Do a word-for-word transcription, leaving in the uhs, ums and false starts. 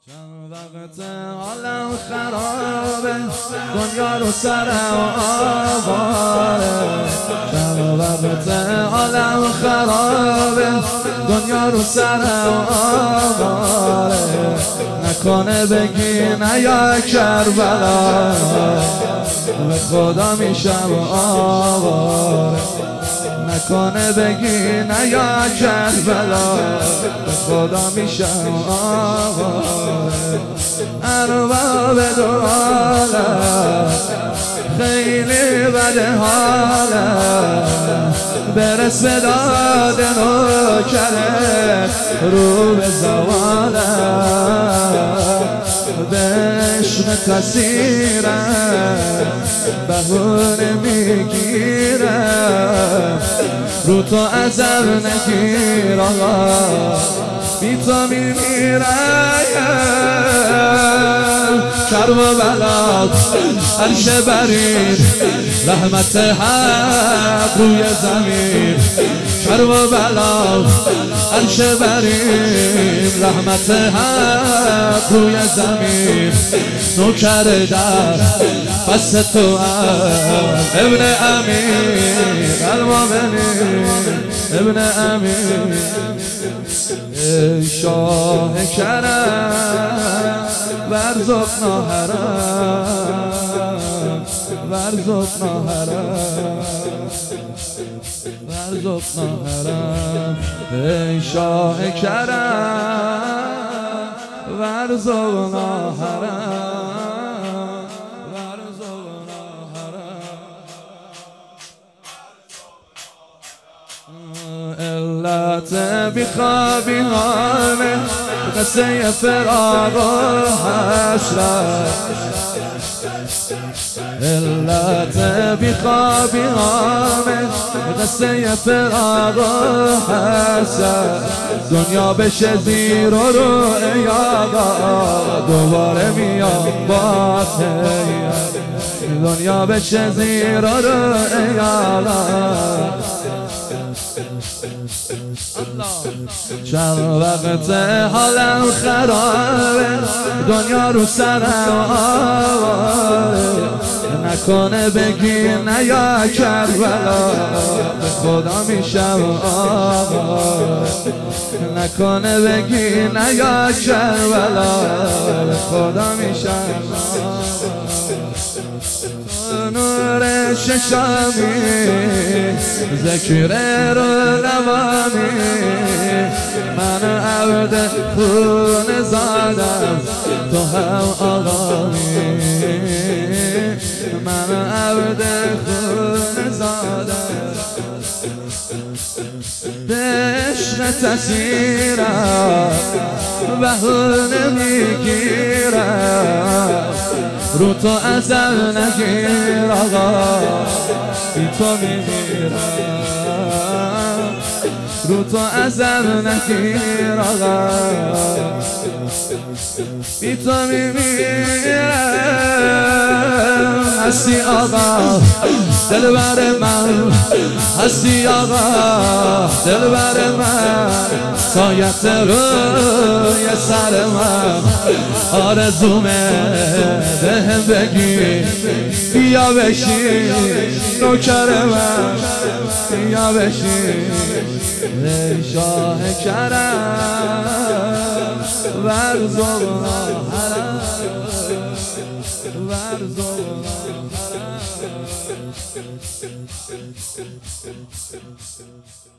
چند وقت حالم خرابه، دنیا رو سرم آواره. چند وقت حالم خرابه، دنیا رو سرم آواره. نکنه بگی نه یا کربلا، به خدا میشم آواره. نکنه بگی نه یا کربلا، به خدا میشم آواره. ارباب دو عالم خیلی بده حالم، برس به داد نوکره رو به زوالم. به عشق تسیرم بهونه میگیرم، رو تو ازل نگیر آقا، بی تو میمیرم. کرب و بلاد عرش برین، رحمت حق روی زمین. کرب و بلاد عرش برین، رحمت حق روی زمین. نوکر در پس تو ابن امین، قلبا ببین ابن امین. ای شاه کرم ورزقنا حرم، ورزقنا حرم، ورزقنا حرم. ای شاه کرم ورزقنا حرم، ورزقنا حرم. علت بیخوابی همه قصه فراق و حسرت، علت بیخوابی همه قصه فراق و حسرت. دنیا بشه زیر و رو ای آقا، دوباره میام با تیار. دنیا بشه زیر و رو ای آقا. چند وقت حالم خرابه، دنیا رو سرم آواره. نکنه بگی نه یا کربلا، به خدا میشم آواره. نکنه بگی نه یا کربلا، به خدا میشم آواره. نور ششمی ذکر رو لبانی، من عبد خون زادم تو هم آقایی. من عبد خون زادم به عشق تسیرم بهونه میگیرم، رو تو ازل نگیر آقا، بی تو میمیرم. رو تو ازل نگیر آقا، بی تو میمیرم. هستی آقا دلبر من، هستی آقا دلبر من. سایت روی سر من آرزومه، بهم بگی بیا بشی نوکر من، بیا بشی. ای شاه کرم ورزقنا حرم، ورزقنا حرم.